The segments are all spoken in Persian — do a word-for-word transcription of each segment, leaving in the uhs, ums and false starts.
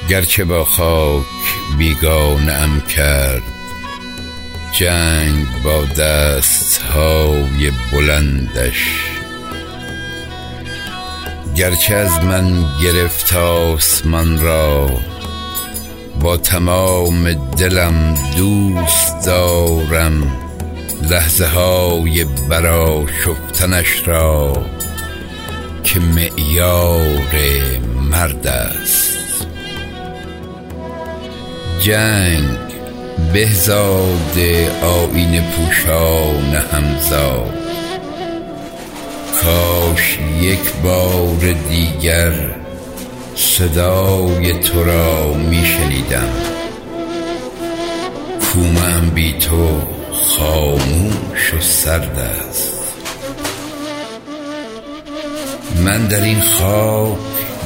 گرچه با خاک بیگانه ام کرد جنگ با دستهای بلندش، گرچه از من گرفت آسمان را با تمام دلم دوست دارم لحظه های برآشفتنش را که معیار مرد است. جنگ بهزاد آیین پوشان همزاد، کاش یک بار دیگر صدای تو را می شنیدم. کومه‌ام بی تو خاموش و سرد است. من در این خاک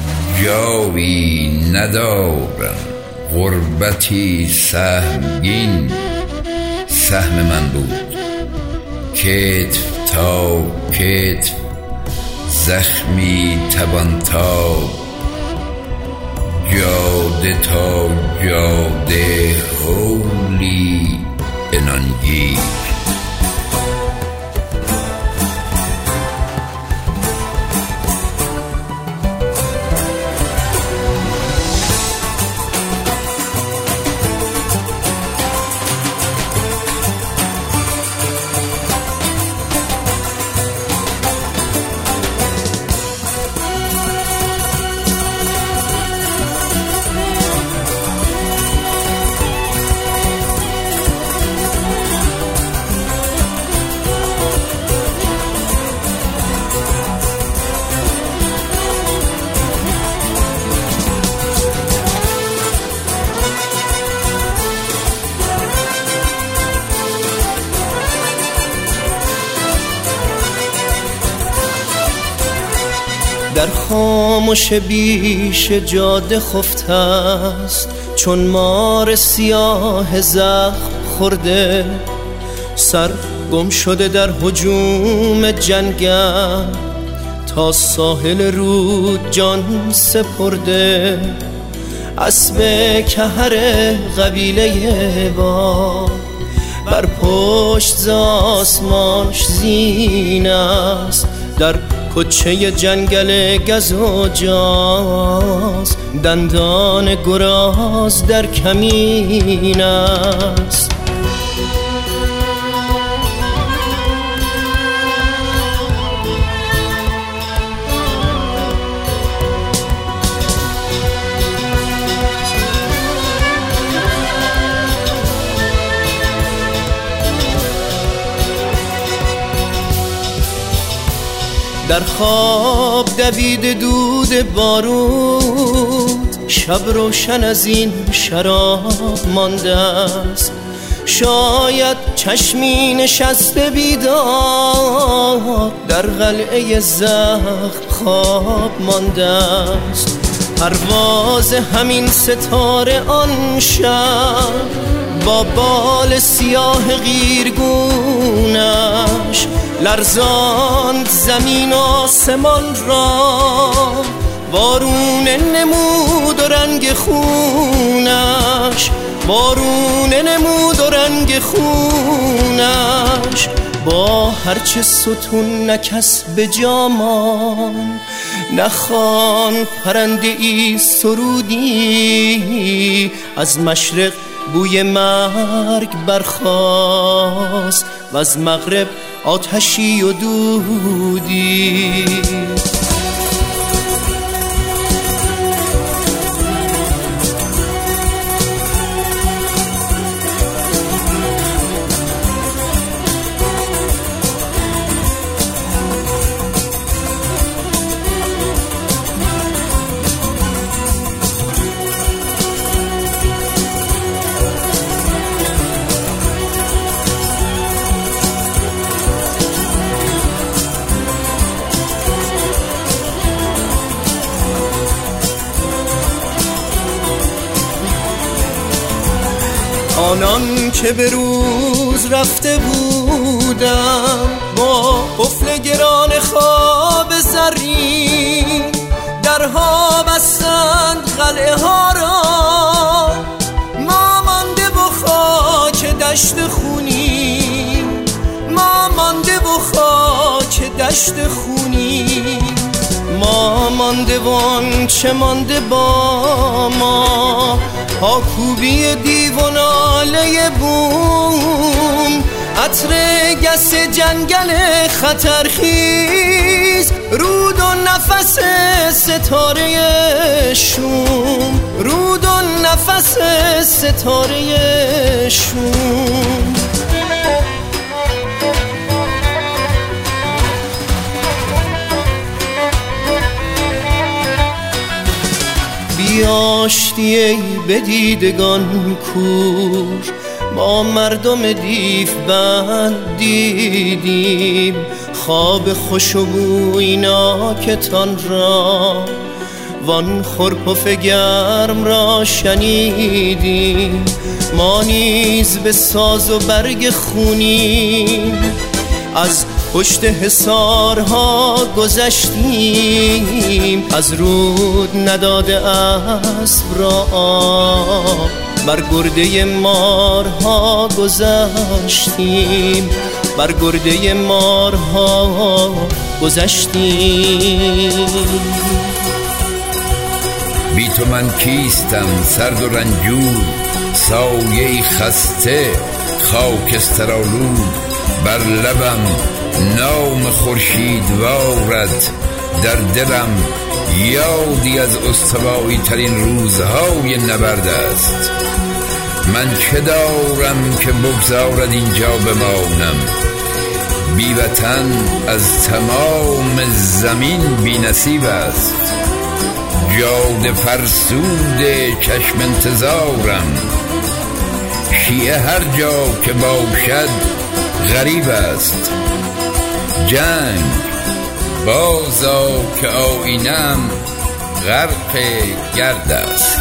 جایی ندارم، غربتی سهمگین سهم من بود. کتف تا کتف زخمی توان‌تاب، جاده تا جاده هولی عنانگیر. در خاموش بیش جاده خفته است، چون مار سیاه زخم خورده، سر گم شده در هجوم جنگل، تا ساحل رود جان سپرده. اسب کهر قبیله با بر پشت ز آسمانش زین است، در کوچه جنگل گز و جاز دندان گراز در کمین است. در خواب دوید دود بارود، شب روشن از این شراب مانده است. شاید چشمی نشسته بیدار در قلعه زخم خواب مانده است. پرواز همین ستاره آن شب با بال سیاه قیرگونش لرزاند زمین و آسمان را، وارون نمود و رنگ خونش، وارون نمود و رنگ خونش. با هرچه ستون نکس به جامان، نخوان پرنده ای سرودی، از مشرق بوی مرگ برخاست و از مغرب آتشی و دودی. آنان که به روز رفته بودم با قفل گران خواب زرین، درها بستند قلعه ها را خاک دشت خونی، ما مانده وان چه مانده با ما، هاکوبی دیو و ناله بوم، عطر گس جنگل خطرخیز، رود و نفس ستاره شوم، رود و نفس ستاره شوم. بیاشتی ای به دیدگان کور، ما مردم دیف بند دیدیم، خواب خوش و بوی ناکتان را، وان خرپف گرم را شنیدیم، ما نیز به ساز و برگ خونیم، از پشت حصارها گذشتیم، از رود نداده اسب را آب، بر گرده مارها گذشتیم، بر گرده مارها گذشتیم. بی تو من کیستم سرد و رنجور، سایه خسته خاکسترآلود، بر لبم نام خورشید وارد، در دلم یادی از استوایی ترین روزهای نبرد است. من چه دارم که بگذارد اینجا بمانم، بی وطن از تمام زمین بی نصیب است، جاده فرسود چشم انتظارم، شیعه هر جا که باشد غریب است، جنگ بازا که آینم غرق گرد است.